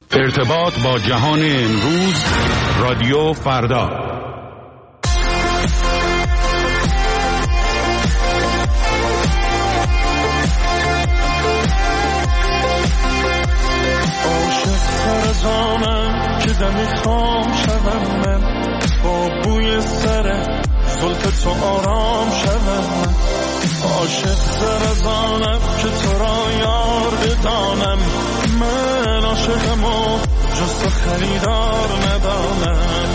ارتباط با جهان امروز، رادیو فردا. فرزانم که دمی خام شدم من، با بوی سر زلف تو آرام شدم من. عاشق فرزانم که تو را یار بدانم، من عاشقم و جز تو خریدار ندانم.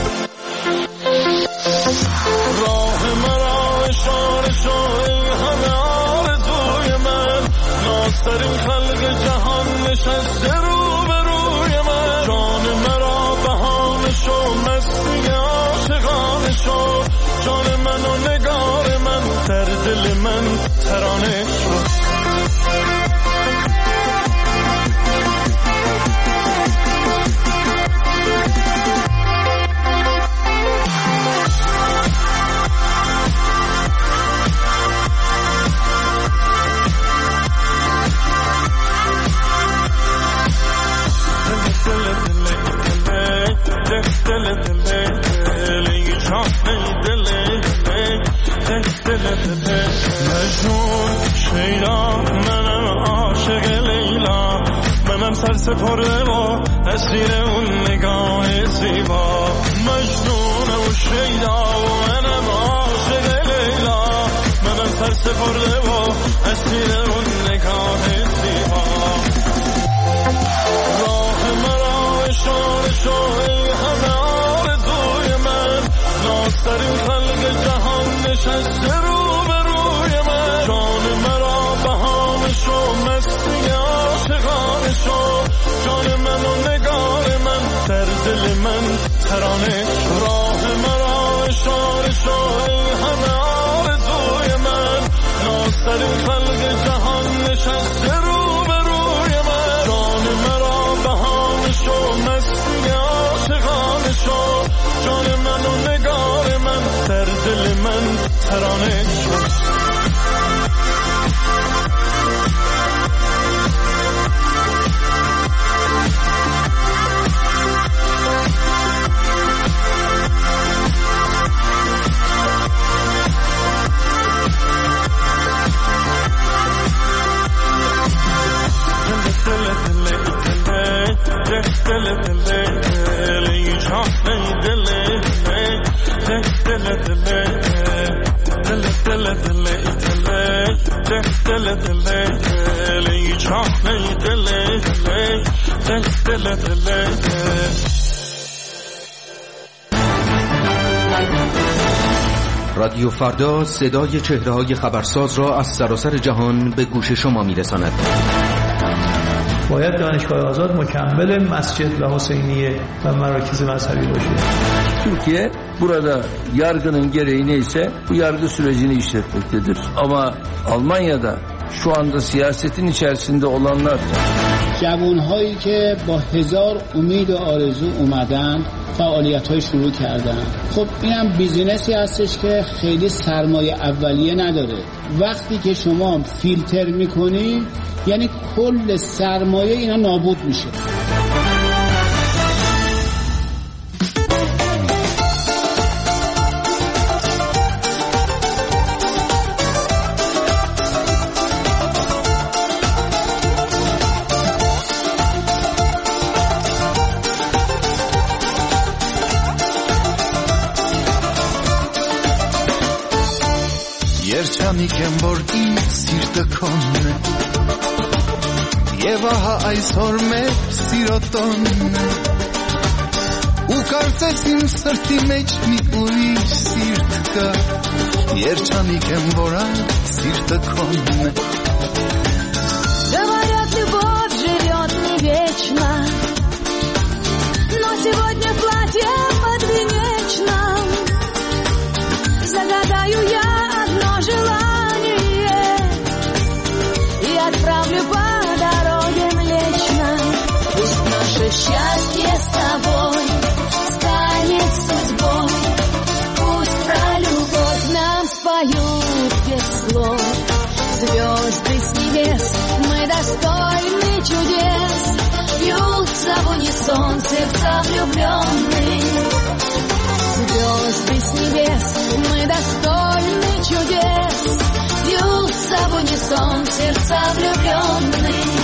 راه مرا اشاره شو ای همه آرزوی من، نازترین خلق جهان نشسته رو به روی من. جان مرا بهانه شو، مستی عاشقانه شو، جان من و نگار من، در دل من ترانه شو. مجنون شیدا منم عاشق لیلا، منم سر سپرده و اسیر اون نگاه زیبا. مجنون و شیدا منم عاشق لیلا، منم سر سپرده و اسیر اون نگاه زیبا. راه مرا اشاره شو ای همه آرزوی من، نازترین خلق جهان نشسته رو به روی من. جان مرا بهانه شو، مستی عاشقانه شو، جان من و نگار من، در دل من ترانه شو. راه مرا اشاره شو ای همه آرزوی من، نازترین خلق جهان نشسته رو به روی من. جان مرا بهانه شو، مستی عاشقانه شو، جان من و نگار من، در دل من ترانه شو. رادیو فردا صدای چهره‌های خبرساز را از سراسر جهان به گوش شما می‌رساند. باید دانشگاه آزاد مکمل مسcid ve Hüseyiniye ve merakiz mezhebi başı. Türkiye burada yargının gereği neyse bu yargı sürecini işletmektedir. Ama Almanya'da şu anda siyasetin içerisinde olanlar جوانهایی که با هزار امید و آرزو اومدن فعالیت‌های شروع کردن. خب اینم بیزینسی هستش که خیلی سرمایه اولیه نداره. وقتی که شما فیلتر می‌کنی یعنی کل سرمایه اینا نابود میشه. Երջանի կեմ որ իր սիրտը քոնն է, եւ ահա այսօր մեր սիրո տոնն է, ու կարծես իմ սրտի մեջ մի ուրիշ սիրտ կա, երջանի կեմ որ այդ սիրտը քոնն է. Говорят, любовь живет не вечно, но сегодня в платье подвенечном загадаю я одно желание и отправлю по дороге Млечной. Пусть наше счастье с тобой станет судьбой, пусть про любовь нам споют без слов звезды с небес. Мы достойны чудес, бьются в сон сердца влюбленных. Звезды с небес, мы достойны чудес, бьются в унисон сердца влюбленных.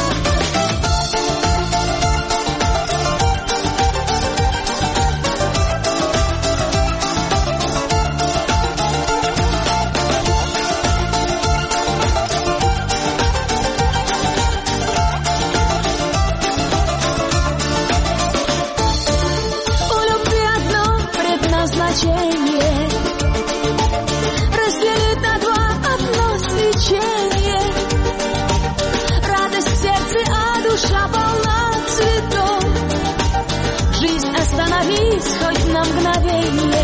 Разделить на два одно свечение. Радость в сердце, а душа полна цветов. Жизнь остановись хоть на мгновение.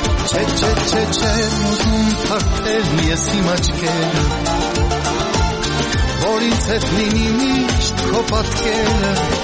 Muzun partel yesimachkel Vorinset ninimisht kopatkel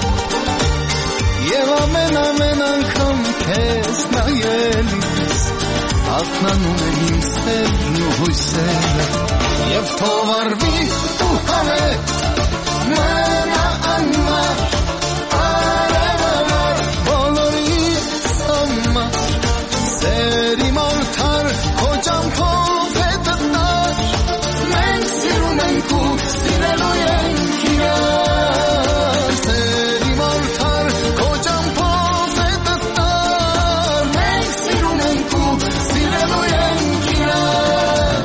Yev amen ankam kes nayelis Atnanun im sel nuhuysel Yev tovarvi tu hame Mana anmar Arevavar Bolori samma Seri martar Kocam kofetadar Men sirunen ku Sireloyen kirar Seri martar Kocam kofetadar Men sirunen ku Sireloyen kirar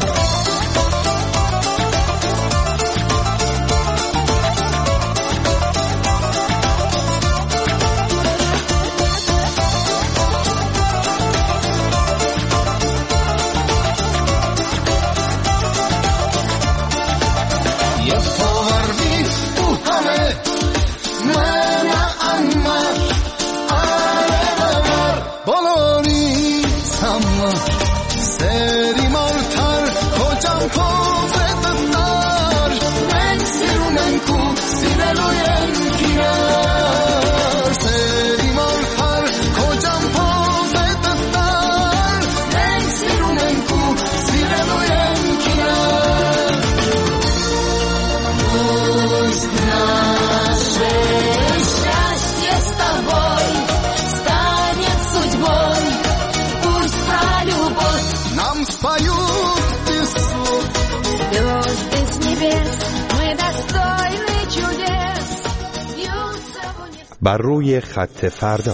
بر روی خط فردا.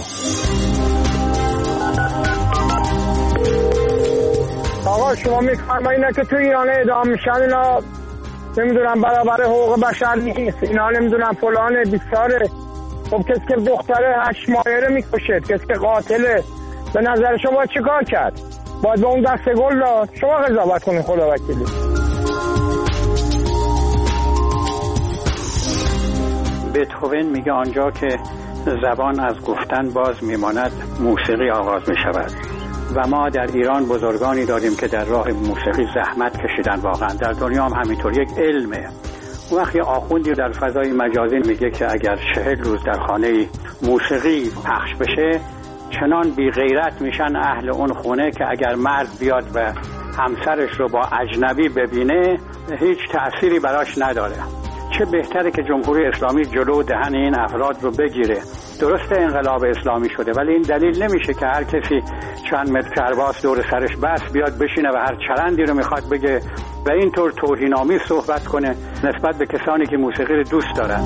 آقا شما میفرمایید که تو ایران اعدام میشن اینا نمیدونم برابر حقوق بشر نیست، اینا نمیدونم فلان بیساره. خب کسی که دختره 8 ماهه رو میکشه، کسی که قاتله، به نظر شما چی کار کرد؟ باید به اون دست گل داد؟ شما قضاوت کنید خدا وکیلی. بتهوون میگه آنجا که زبان از گفتن باز میماند موسیقی آغاز میشود و ما در ایران بزرگانی داریم که در راه موسیقی زحمت کشیدن. واقعا در دنیا هم همینطور یک علمه. اون وقتی آخوندی در فضای مجازی میگه که اگر 40 روز در خانه موسیقی پخش بشه چنان بی غیرت میشن اهل اون خونه که اگر مرد بیاد و همسرش رو با اجنبی ببینه هیچ تأثیری براش نداره. چه بهتره که جمهوری اسلامی جلو دهن این افراد رو بگیره. درسته انقلاب اسلامی شده ولی این دلیل نمیشه که هر کسی چند متر کرباس دور سرش بس بیاد بشینه و هر چرندی رو میخواد بگه و اینطور توهین‌آمیز صحبت کنه نسبت به کسانی که موسیقی رو دوست دارن.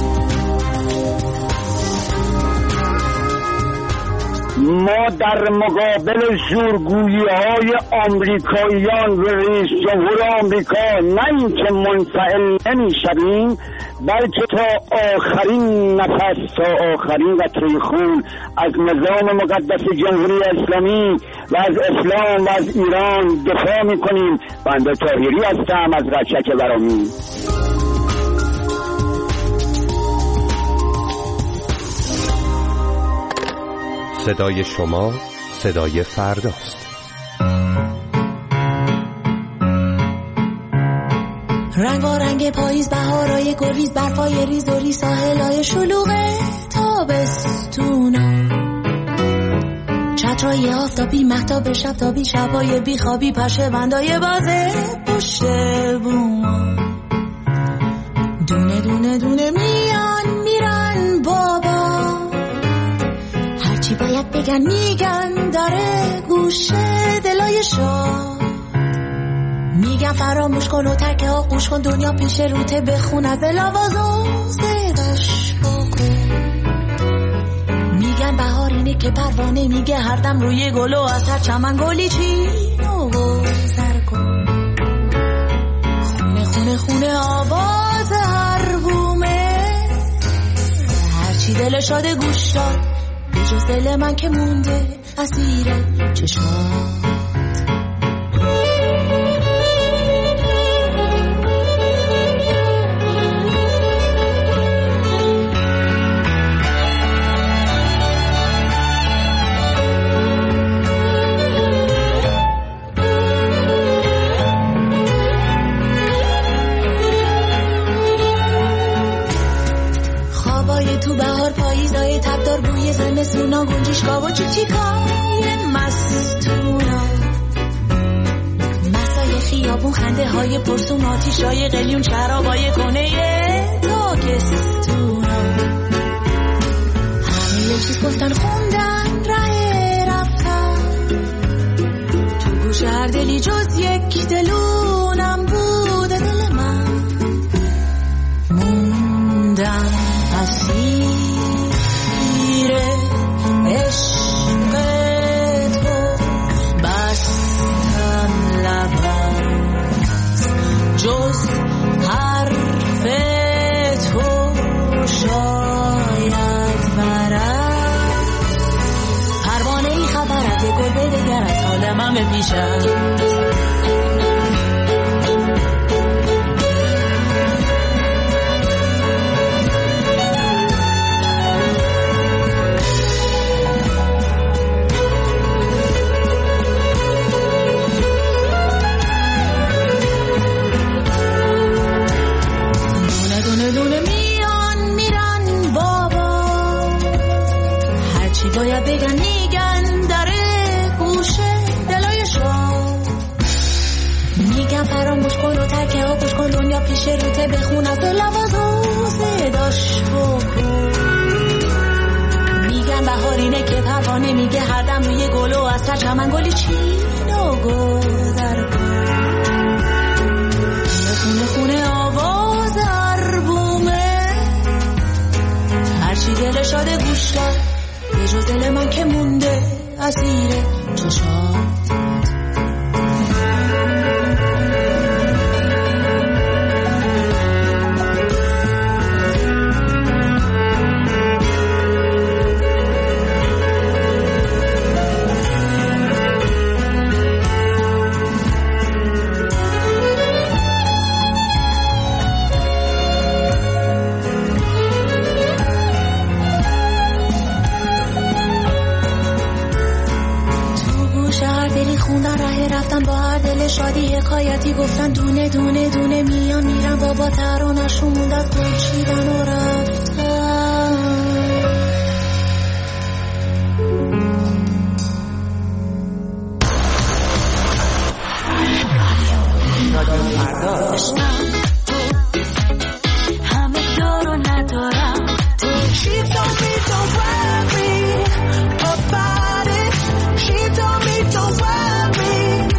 ما در مقابل زورگویی‌های آمریکاییان و رئیس جمهور آمریکا نه اینکه منفعل نمی‌شویم بلکه تا آخرین نفس، تا آخرین قطره خون از نظام مقدس جمهوری اسلامی و از اسلام و از ایران دفاع می‌کنیم. بنده طاهری هستم از رشک ورامین. صدای شما صدای فرداست. رنگارنگ پاییز، بهارای گلریز، برفای ریز و ریز، ساحلای شلوغ تابستونا، چترای آفتابی، مهتاب شبتابی، شبای بیخوابی، پشه بندای بازه پشت بوما، دونه دونه دونه میان میرن بابا، بگن میگن داره گوشه دلای شاه، میگن فراموش کن و ترک آغوش کن، دنیا پیش روته بخون از لواز و صداش بکن. میگن بهار اینه که پروانه میگه هر دم روی گل و از هر چمن گلی چین و گذر کن. خونه خونه خونه آواز هر بومه، هرچی دل شاده گوش داد به جز دل من که مونده اسیر چشمات. تو بهار پاییزای تبدار بوی زمستونا، گنجشگاه و چیکای مستونا، مسای خیابون خنده های پرسون، آتیشای قلیون شرابای کنه تاکستونا. همه یه چیز گفتن خوندن ره رفتن، تو گوش هر دلی جز یک دلونم بوده دل من، موندم اسیر عشق تو، بستم لبم جز حرف تو شاید برم، پروانه ای خبر از گل به دگر از حال من بپیشم. باید بگن میگن داره گوشه دلای شاه، میگن فراموش کن و ترک آغوش کن، دنیا پیش روته بخون از لواز و صداش بکن. میگن بهار اینه که پروانه میگه هر دم روی گل و از هر چمن گلی چین و گذر کن. خونه خونه آواز هر بومه، هرچی دل شاده گوش داد به جز دل من که مونده اسیر چشات. رفتن با هر دل شادی حکایتی گفتن، دونه دونه دونه میان میرن بابا ترانه‌شون موند از گل چیدن و رفتن. همه دارو ندارم تو. She told me don't worry about it. She told me don't worry.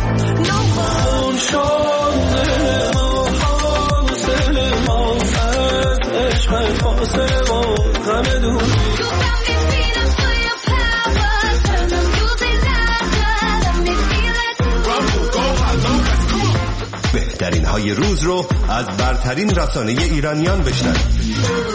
بهترین های روز رو از برترین رسانه ایرانیان بشنوید.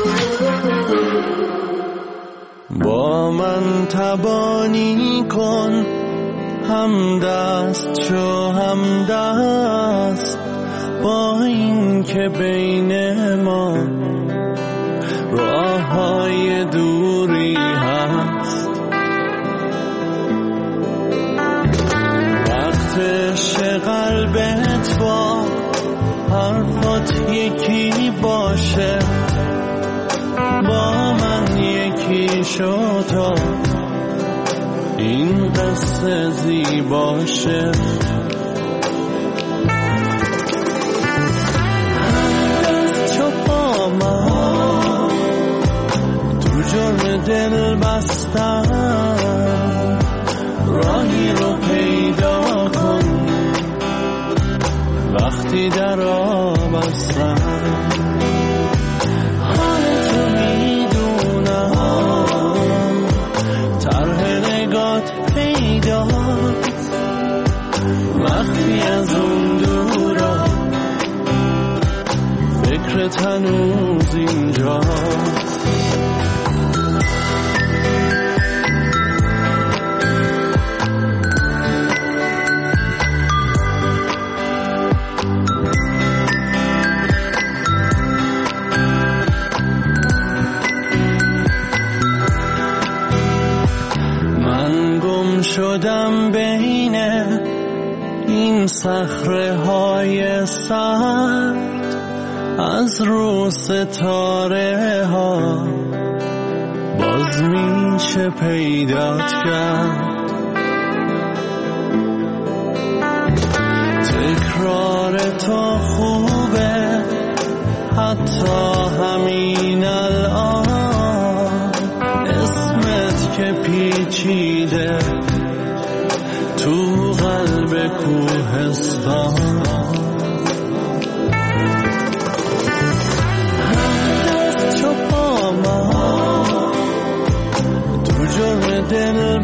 با من تبانی کن، همدست شو همدست، با این که بین ما راه های دوری هست. وقتش قلبت با حرفات یکی باشه، با من یکی شو تا این قصه زیباشه. همدست چو با من تو جرم دل بستم راهی رو پیدا کن وقتی در آب هستم حالتو میدونم طرح نگات پیداست وقتی از اون دورا فکرت هنوز اینجاست شدم بین این صخره های سرد از رو ستاره ها باز میشه پیدات کرد تکرار تو خوبه حتی همین الان اسمت که پیچیده تو قلب کوهستان هست چو پا من تو جرم دل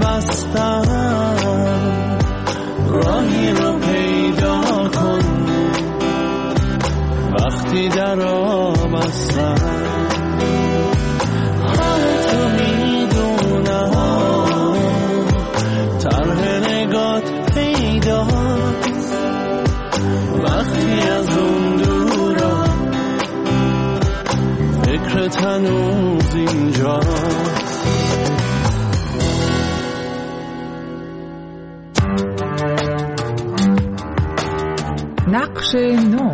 بستم راهی رو پیدا کن وقتی در آب هستم حالتو میدونم طرح نگات پیداست وقتی از اون دورا فکرت هنوز اینجاست نقش نو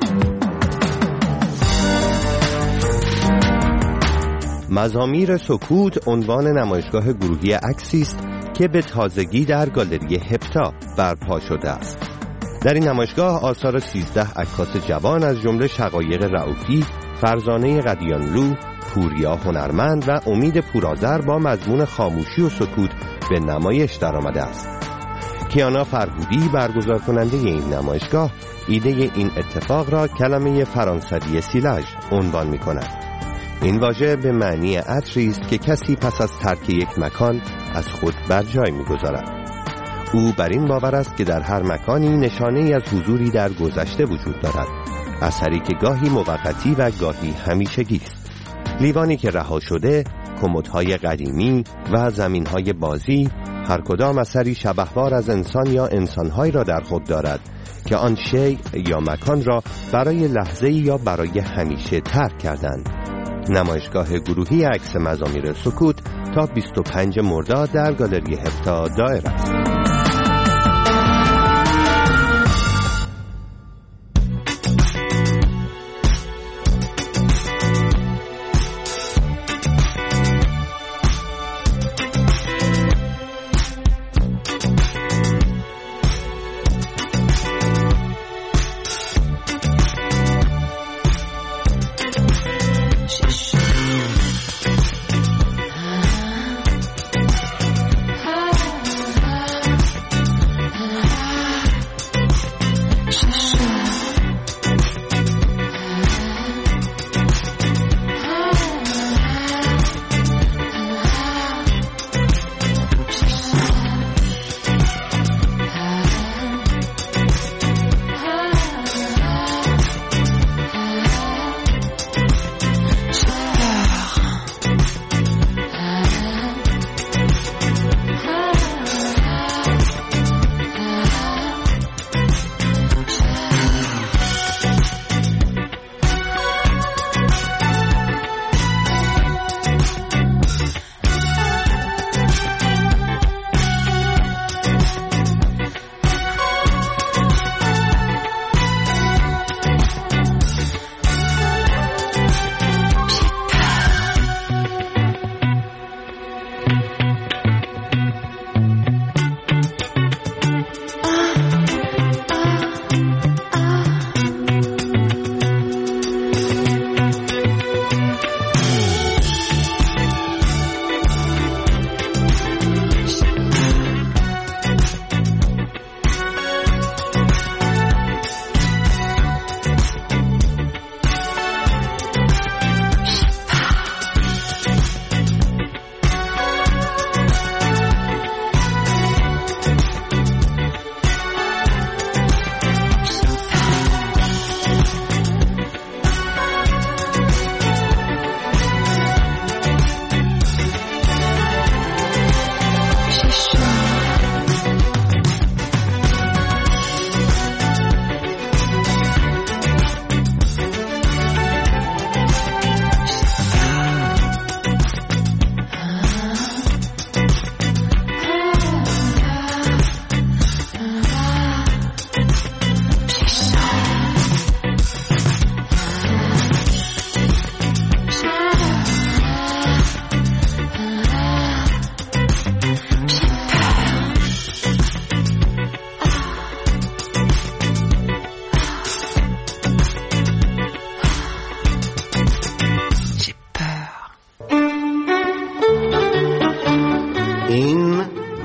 مزامیر سکوت عنوان نمایشگاه گروهی عکسی است که به تازگی در گالری هپتا برپا شده است. در این نمایشگاه آثار 13 عکاس جوان از جمله شقایق رئوفی، فرزانه قدیانلو، پوریا هنرمند و امید پورآذر با مضمون خاموشی و سکوت به نمایش درآمده است. کیانا فرهودی برگزار کننده این نمایشگاه ایده این اتفاق را کلمه فرانسوی سیلاژ عنوان می کند. این واژه به معنی عطری است که کسی پس از ترک یک مکان از خود بر جای می‌گذارد. او بر این باور است که در هر مکانی نشانه‌ای از حضوری در گذشته وجود دارد، اثری که گاهی موقتی و گاهی همیشگی است. لیوانی که رها شده، کمدهای قدیمی و زمین‌های بازی، هر کدام اثری شبهوار از انسان یا انسان‌هایی را در خود دارد که آن شیء یا مکان را برای لحظه‌ای یا برای همیشه ترک کردند. نمایشگاه گروهی عکس مزامیر سکوت تا 25 مرداد در گالری هپتا دایر است.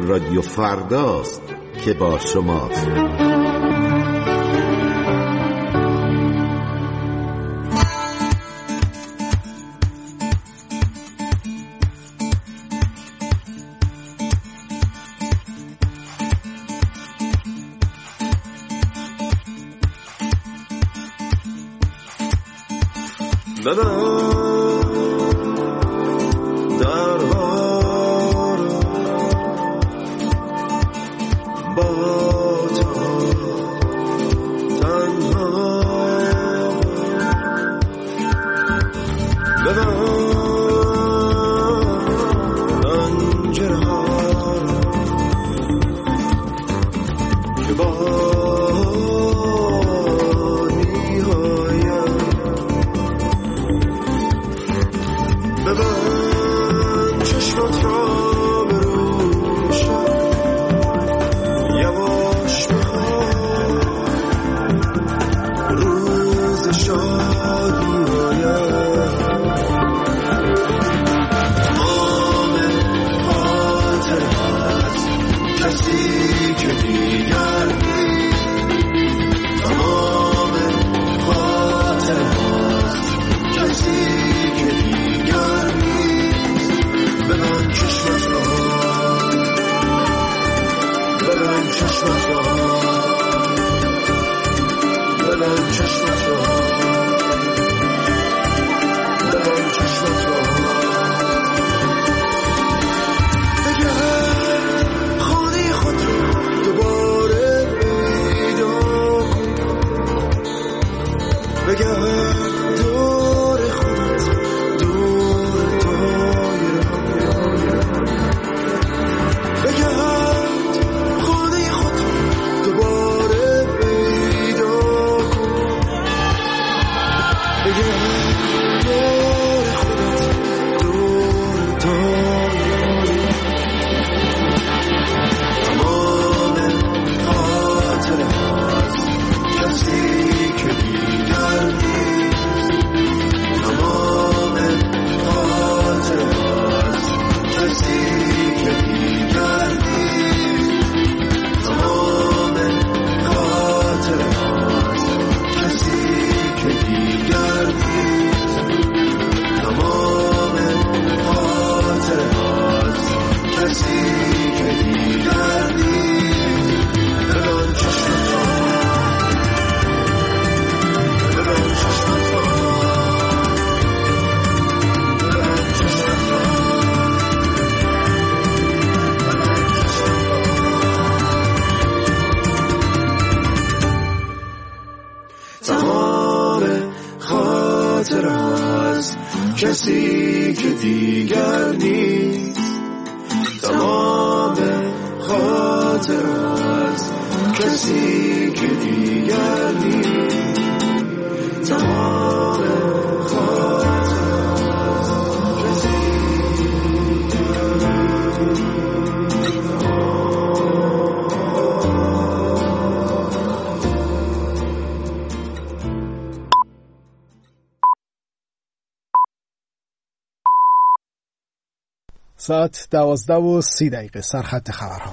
رادیو فرداست که با شماست. کسی که دیگر نیست، تمام خاطر از کسی که دیگر نیست، تمام خاطر از کسی ساعت 12:30 سرخط خبرها.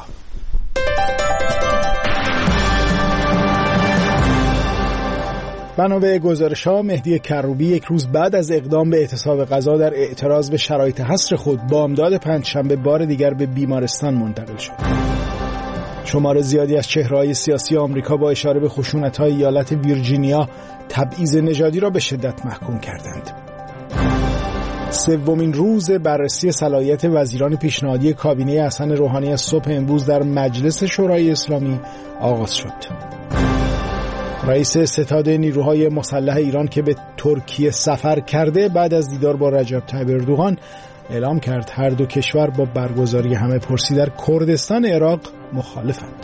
بنا به گزارش‌ها مهدی کروبی یک روز بعد از اقدام به اعتصاب غذا در اعتراض به شرایط حصر خود بامداد پنجشنبه بار دیگر به بیمارستان منتقل شد. شمار زیادی از چهره‌های سیاسی آمریکا با اشاره به خشونت‌های ایالت ویرجینیا تبعیض نژادی را به شدت محکوم کردند. سومین روز بررسی صلاحیت وزیران پیشنهادی کابینه حسن روحانی از صبح امروز در مجلس شورای اسلامی آغاز شد. رئیس ستاد نیروهای مسلح ایران که به ترکیه سفر کرده بعد از دیدار با رجب طیب اردوغان اعلام کرد هر دو کشور با برگزاری همه پرسی در کردستان عراق مخالفند.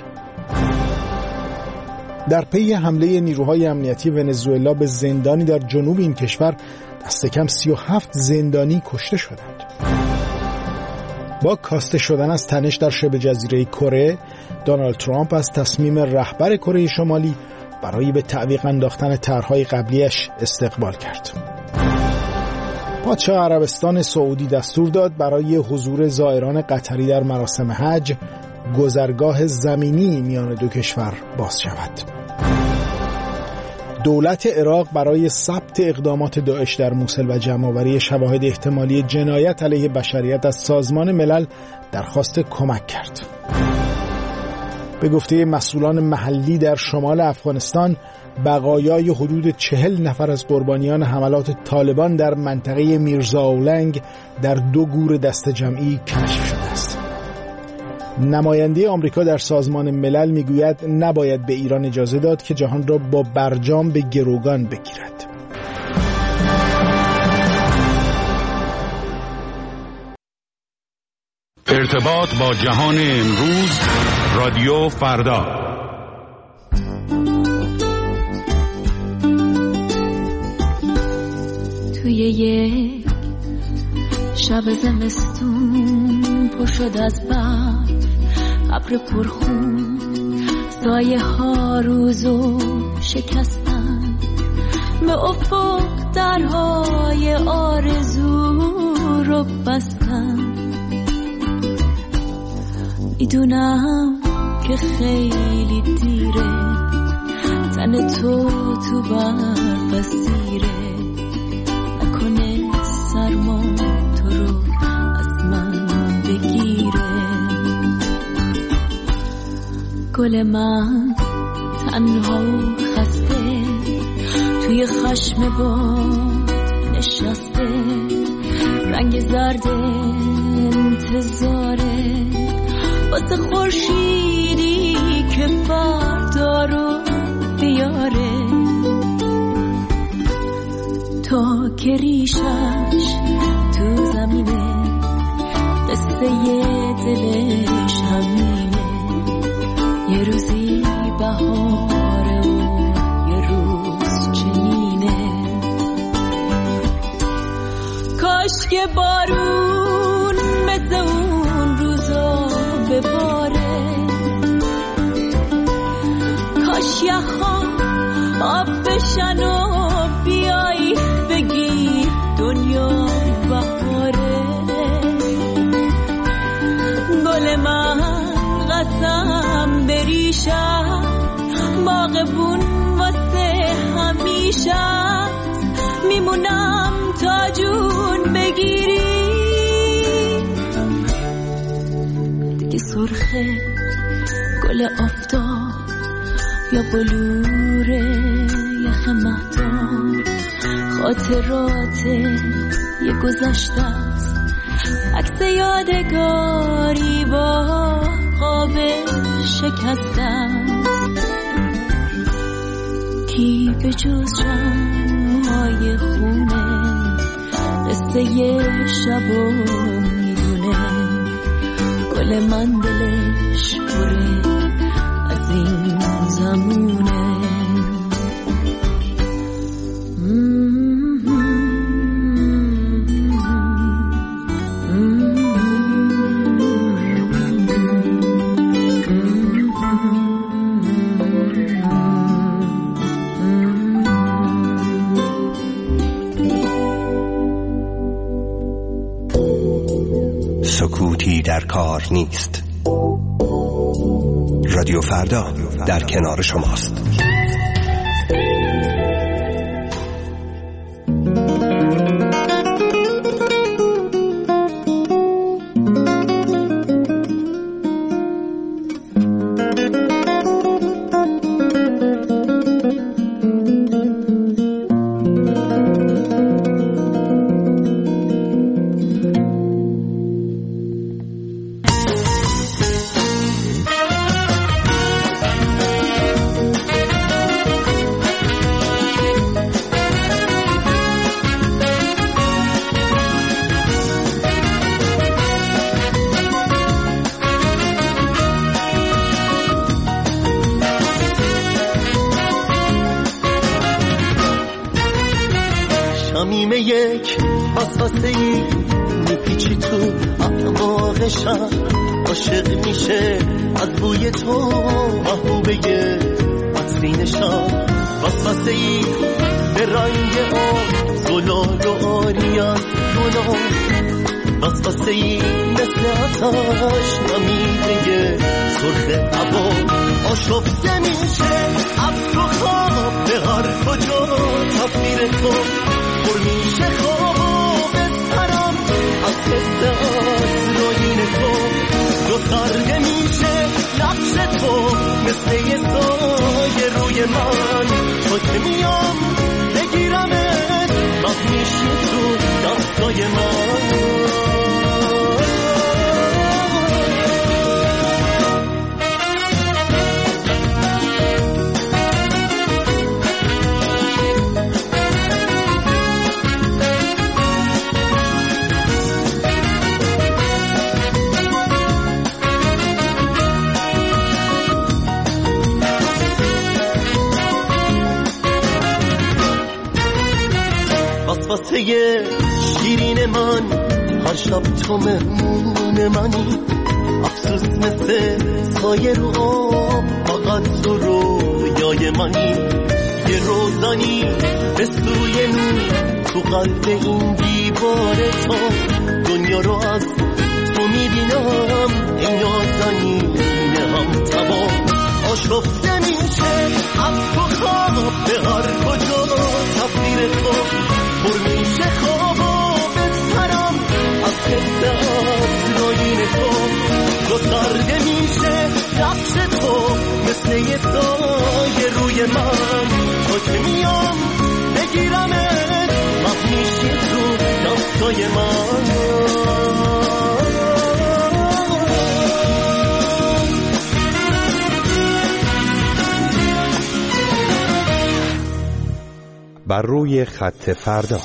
در پی حمله نیروهای امنیتی ونزوئلا به زندانی در جنوب این کشور دست کم 37 زندانی کشته شدند. با کاسته شدن از تنش در شبه جزیره کره، دونالد ترامپ از تصمیم رهبر کره شمالی برای به تعویق انداختن طرح‌های قبلیش استقبال کرد. پادشاه عربستان سعودی دستور داد برای حضور زائران قطری در مراسم حج گذرگاه زمینی میان دو کشور باز شود. دولت عراق برای ثبت اقدامات داعش در موصل و جمع‌آوری شواهد احتمالی جنایت علیه بشریت از سازمان ملل درخواست کمک کرد. به گفته مسئولان محلی در شمال افغانستان، بقایای حدود 40 نفر از قربانیان حملات طالبان در منطقه میرزاولنگ در 2 گور دست جمعی کشف شده است. نماینده آمریکا در سازمان ملل میگوید نباید به ایران اجازه داد که جهان را با برجام به گروگان بگیرد. ارتباط با جهان امروز، رادیو فردا. توی یک شب زمستون پر شد از برف، ابر پرخون، سایه ها روزو شکستن، به افق درهای آرزو رو بستن. میدونم که خیلی دیره، تن تو برف اسیره، نکنه سرما تو رو از من بگیره. گل من تنها و خسته توی خشم باد نشسته، رنگ زرد انتظاره واسه خورشیدی که فردا رو بیاره، تا که ریشش تو زمینه، قصه دلش همینه. یه روزی بهاره و یه روز چنینه. کاش که بارون مثل اون روزا بباره، کاش یخها آب بشن و بیایی بگی دنیا بهاره. گل من قسم بریشم، باغبون واسه همیشه، میمونم تا جون بگیری. دیگه سرخه گل آفتاب یا بلور یخ مهتاب، خاطرات یه گذشته است، عکس یادگاری با قاب شکسته است. کی به جز شمع‌های خونه قصه یه شبو میدونه. گل من دلش پره از این زمونه. سکوتی در کار نیست. رادیو فردا در کنار شماست. شمیم یک وسوسه‌ای میپیچی تو اعماقشم، عاشق میشه از بوی تو محبوبه عطرینشم. وسوسه‌ای به رنگ آن زلال و آری از گناه، وسوسه‌ای مثل آتش نمیده سرخ هوا آشفته میشه از تو خواب به هر کجا تصویر تو پر میشه خواب سرم از حس آسراین تو جو سرده میشه نقش تو مثل یه سایه روی من تو که میام بگیرمت وقت میشی تو دستای من واسه شیرین من هر شب تو مهمون منی افسوس مثل سایه رو آب فقط تو رویای منی یه روزانی به سوی نور تو قلب این دیوار تو دنیا رو از تو میبینم این نازنین هم تمام آشفته میشه از تو خواب به هر کجا تصویر تو پر میشه خوابا بسرم از حس آسراین تو جو سرده میشه نقش تو مثل یه سایه روی من تو که میام بگیرمت وقت میشی تو دستای من بر روی خط فردا.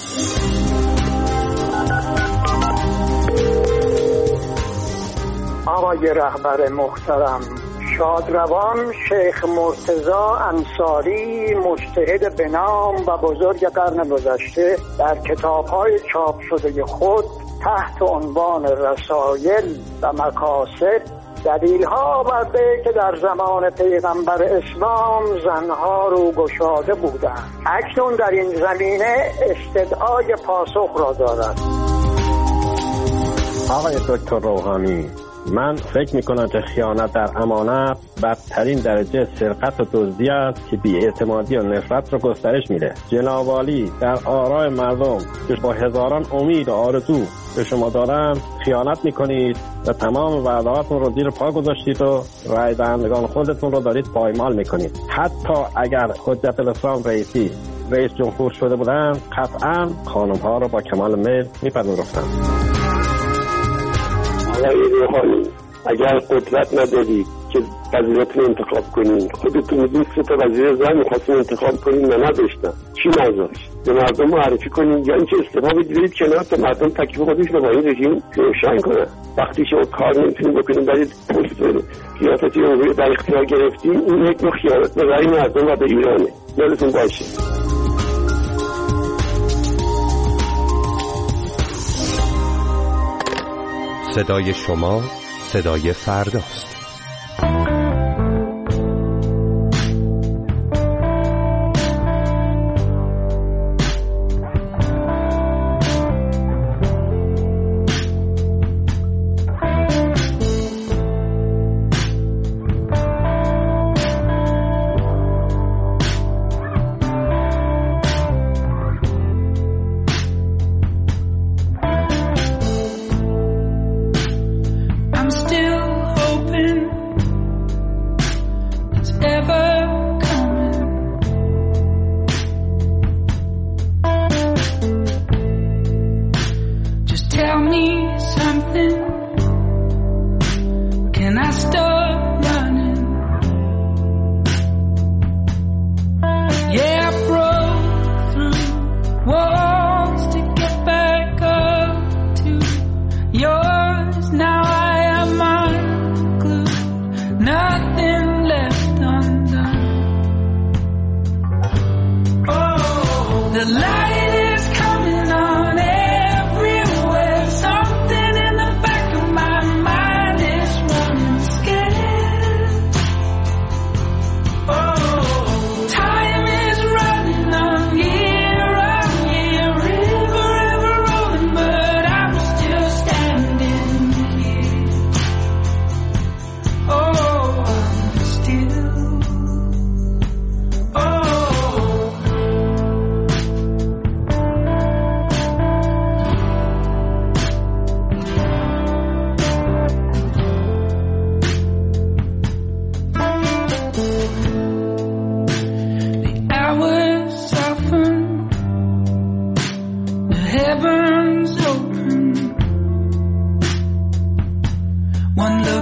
آقای رهبر محترم، شادروان شیخ مرتضی انصاری مجتهد به نام و بزرگ قرن گذشته در کتاب‌های چاپ شده خود تحت عنوان رسایل و مقاصد دلیل‌ها بر که در زمان پیغمبر اسلام زنها رو گشاده بودند اکنون در این زمینه استدعای پاسخ را دارد. آقای دکتر روحانی، من فکر میکنم که خیانت در امانت بدترین درجه سرقت و دزدی است که بی‌اعتمادی و نفرت رو گسترش میده. جناب عالی در آرای مردم که با هزاران امید و آرزو به شما دارن خیانت میکنید و تمام وعدهاتون رو زیر پا گذاشتید و رای دهندگان خودتون رو دارید پایمال میکنید. حتی اگر حجت الاسلام رئیسی رئیس جمهور شده بودن قطعا خانم‌ها رو با کمال میل میپذیرفتن. آقای روحانی، اگر قدرت ندارید که وزیرتون انتخاب کنین، خودتون میدونید 3 تا وزیر زن میخواستین انتخاب کنین و نداشتن، چی نذاشت؟ به مردم معرفی کنین یا اینکه استعفا بدید کنار تا مردم تکلیف خودشون رو با این رژیم روشن کنن. وقتی شما کار نمیتونید بکنین برید پست ریاستی رو در اختیار گرفتین، این یک نوع خیانت به رأی مردم و به ایرانه. یادتون باشه. صدای شما صدای فرداست.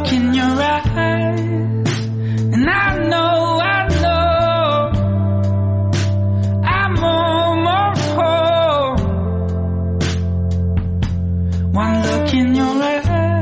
look in your eyes, and I know I'm almost home. One look in your eyes.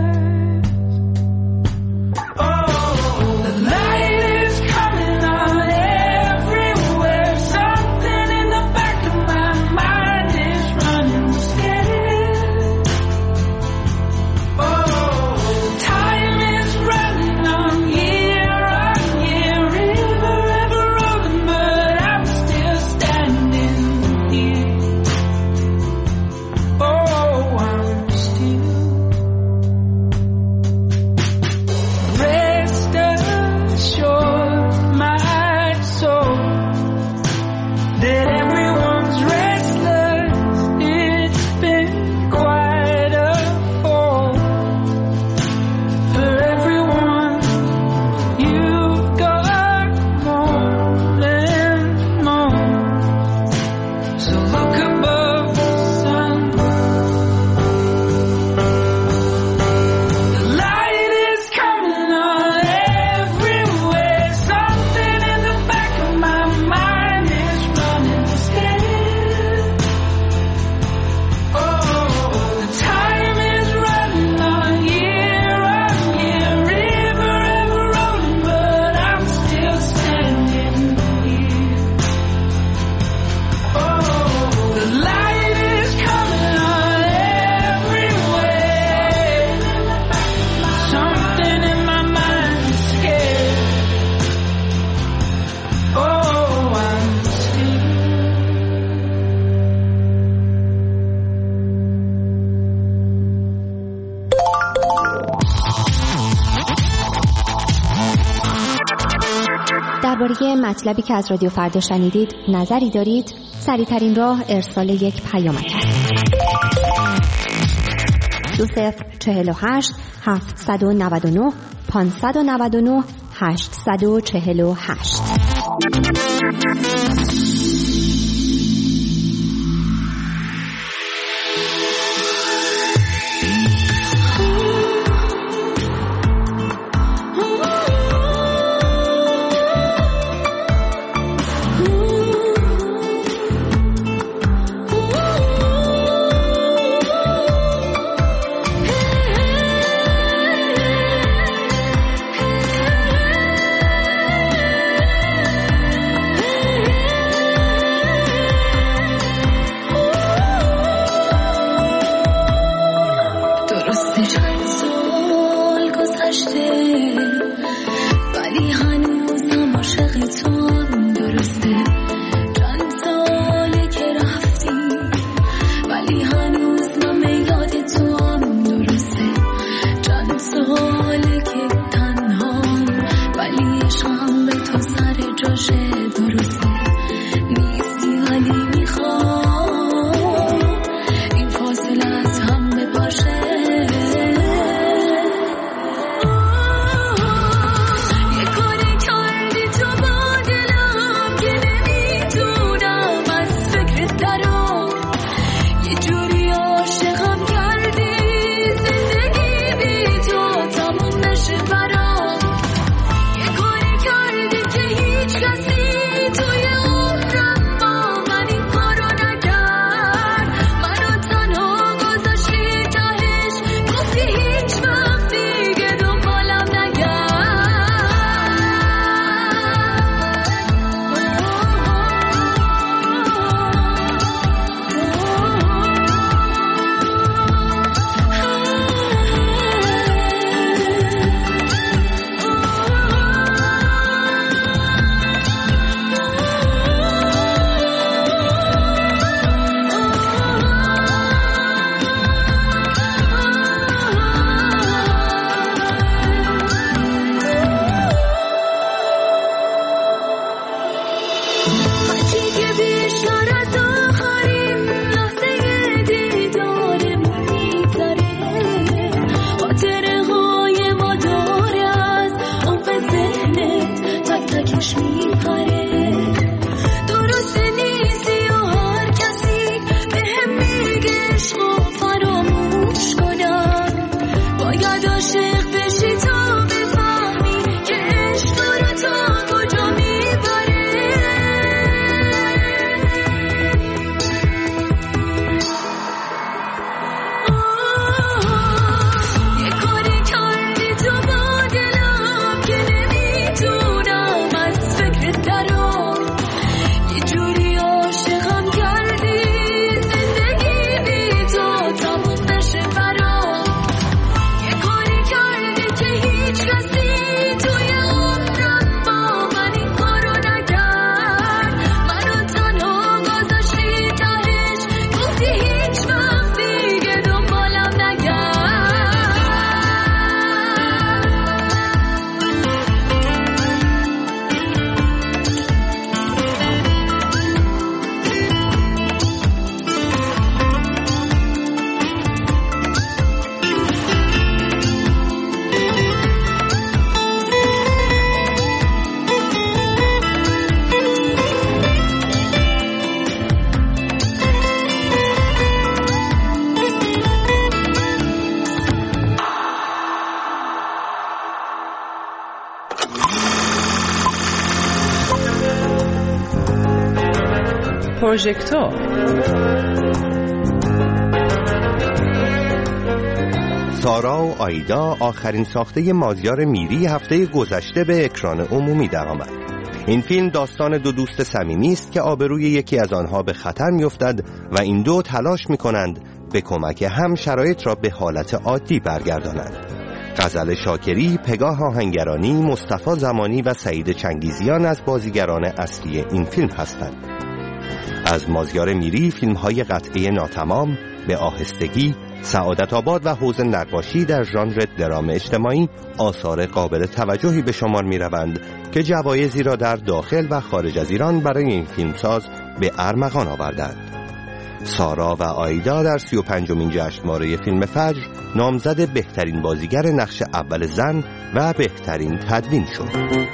درباره مطلبی که از رادیو فردا شنیدید نظری دارید؟ سریع‌ترین راه ارسال یک پیامک است. 2048 799 599 848. عاشق بشی تا پروژکتور. سارا و آیدا آخرین ساخته مازیار میری هفته گذشته به اکران عمومی درآمد. این فیلم داستان دو دوست صمیمی است که آبروی یکی از آنها به خطر می‌افتد و این دو تلاش می‌کنند به کمک هم شرایط را به حالت عادی برگردانند. غزل شاکری، پگاه آهنگرانی، مصطفی زمانی و سعید چنگیزیان از بازیگران اصلی این فیلم هستند. از مازیار میری فیلم‌های قطعه ناتمام، به آهستگی، سعادت آباد و حوض نقاشی در ژانر درام اجتماعی آثار قابل توجهی به شمار می‌روند که جوایزی را در داخل و خارج از ایران برای این فیلمساز به ارمغان آوردند. سارا و آیدا در 35مین جشنواره فیلم فجر نامزد بهترین بازیگر نقش اول زن و بهترین تدوین شد.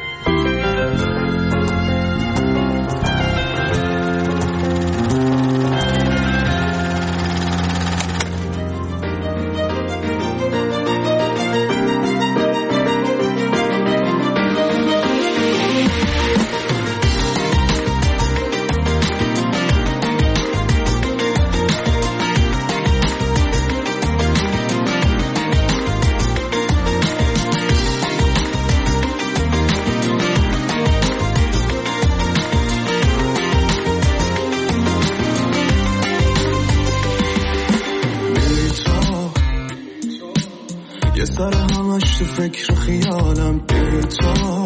یه سر همش تو فکر خیالم بی تو،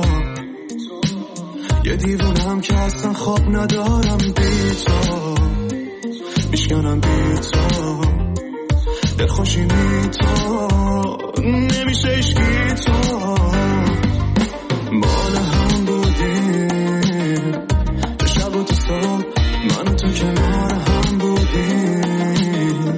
یه دیوونم که اصلا خواب ندارم بی تو، میشکنم بی تو، دلخوشی بی تو، نمیشه اشکی تو، مال هم بودیم تو شب و تو صبح، من و تو کنار هم بودیم،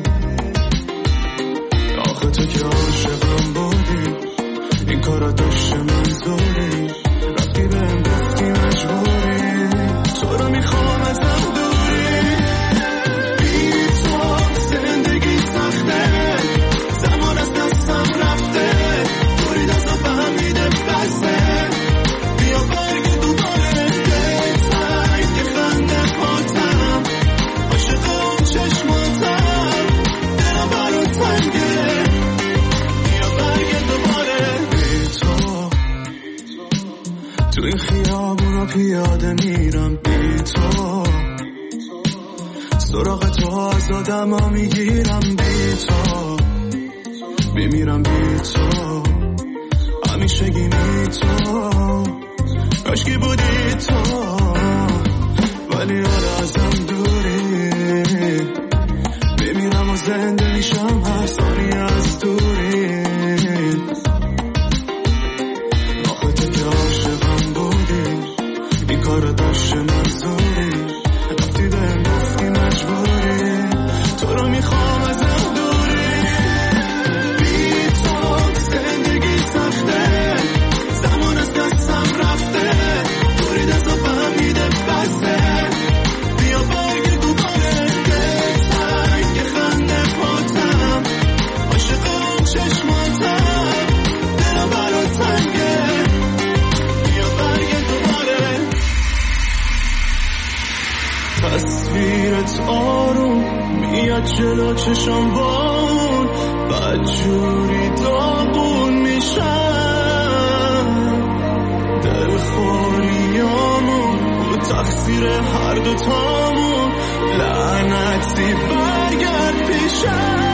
آخه تو که عاشقم بودی، این کارا داشته منظوری، رفتی بهم گفتی مجبوری، تو رو میخوام ازم دوری، بی تو زندگی سخته، زمان از دستم رفته، دوری دستم فهمیده بسته، بیا برگ دوباره بهتر که خنده پاتم، عاشق اون چشماتم، دلم برات تنگه، بیا برگ دوباره بی تو، تو این خیابونا پیاده میرم بی تو، سراغ تو از آدما میگیرم بی تو، میمیرم بی تو، همیشگی بی تو، کاشکی بودی تو، ولی حالا ازم دوری، میمیرم و زنده میشم هر ثانیه از دوری، آخه تو که عاشقم بودی، این کار داشته منظوری، رفتی بهم گفتی مجبوری، تو رو میخوام ازم دوری، بی تو زندگی سخته، زمان از دستم رفته، دوری دستم فهمیده بسته، بیا برگ دوباره بهتر که خنده پاتم، عاشق اون چشماتم، دلم برات تنگه، بیا برگ دوباره، تصویرت آروم میاد جلو چشم بان، بدجوری داغون میشم، دلخوریامون و تقصیر هر دوتامون، لعنتی برگرد پیشم،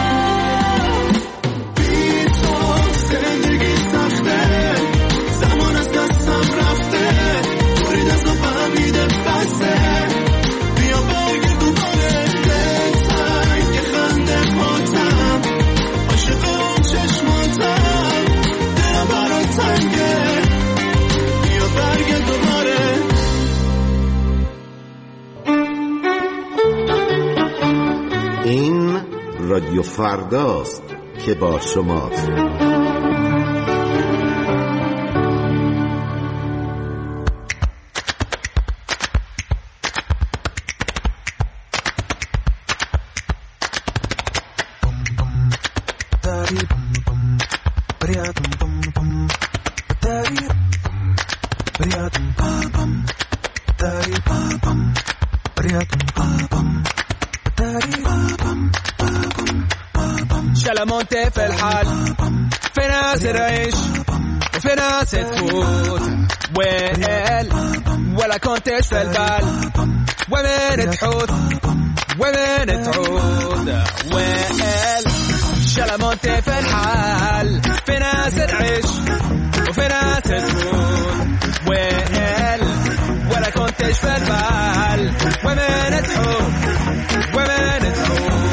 بی تو زندگی سخته، زمان از دستم رفته، دوری دستم فهمیده بسته، بیا برگ دوباره بهتر که خنده پاتم، عاشق اون چشماتم، دلم برات تنگه، بیا برگ دوباره. این رادیو فرداست که با شماست. الحال في ناس العيش وفي ناس تفوت وين ولا كنتش في البال وين تحوت وين تعود وين شلمونت في الحال في ناس تعيش وفي ناس تموت وين ولا كنتش في البال وين تحوت وين تعود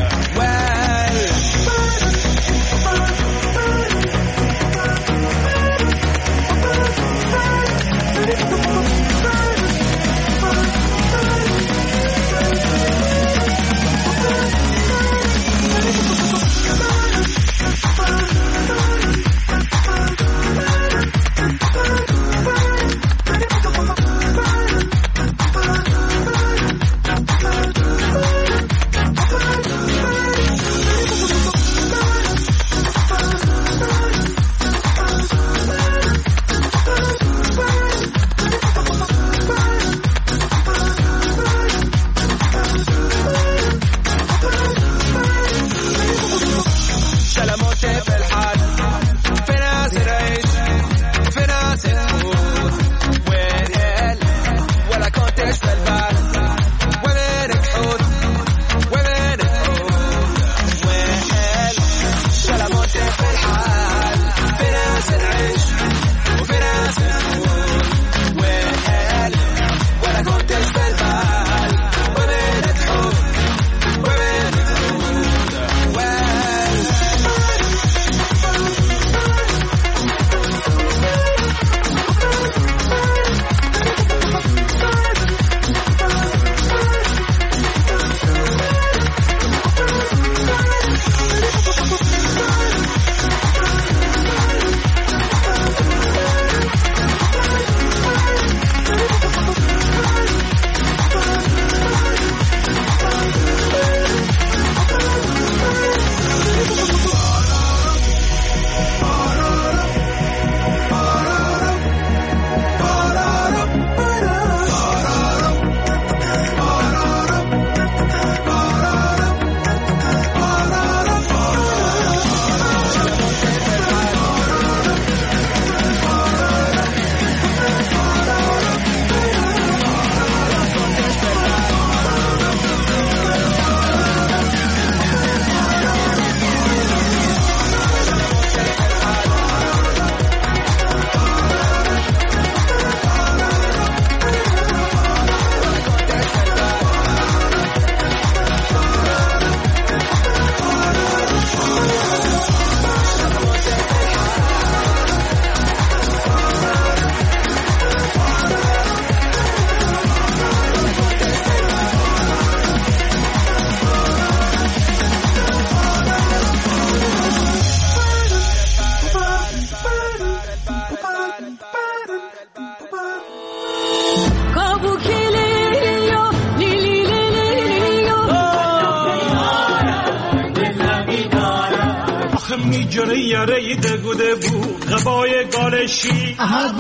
جره دگوده بود غبای گالشی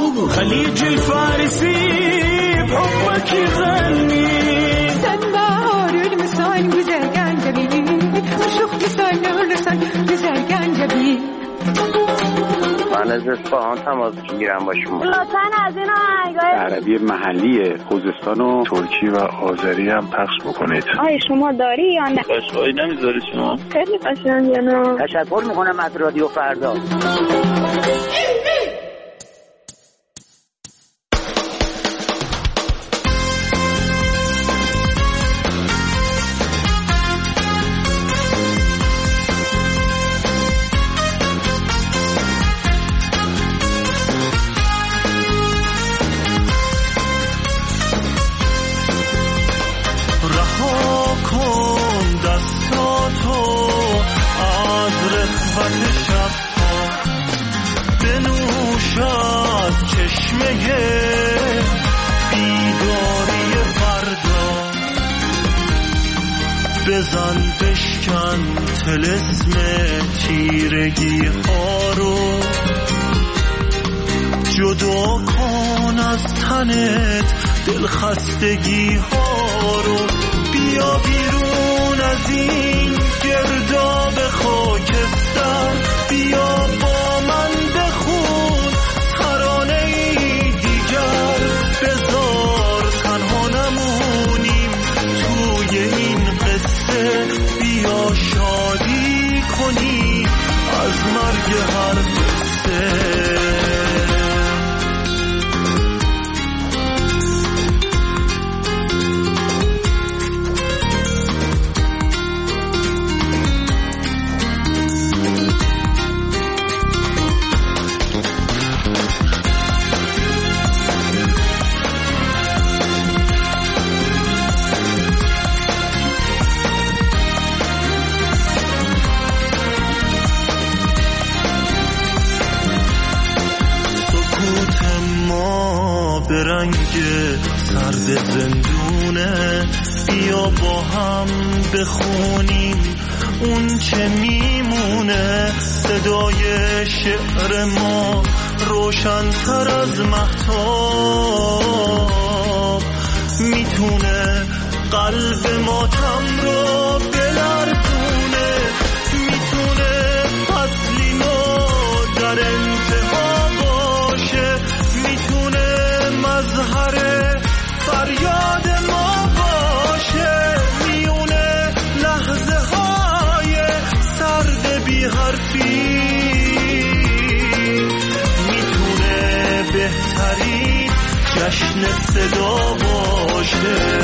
خلیج الفارسی بحبك غني سنبار المسان güzel جبيني وشوف مثال الرسال güzel جبيني من از اصفهان تماس میگیرم با شما. لطفاً از این آهنگای عربی محلی خوزستان و ترکی و آذری هم پخش بکنید. آیا شما داری یا نه؟ قشنگی نمیذاری شما؟ خیلی قشنگه نه. تشکر میکنم از رادیو فردا. بزن بشکن طلسم تیرگی ها رو جدا کن از تنت دلخستگی ها رو بیا بیرون از این گرداب خاکستر توی هر قصه. به رنگ سرد زندونه بیا با هم بخونیم اون چه میمونه. صدای شعر ما روشن‌تر از مهتاب میتونه قلب ماتم رو بلرزونه. میتونه فصلی نو در انتها باشه. میتونه مظهر فریاد ما باشه. میونه لحظه های سرد بی حرفی. میتونه بهترین جشن صدا باشه.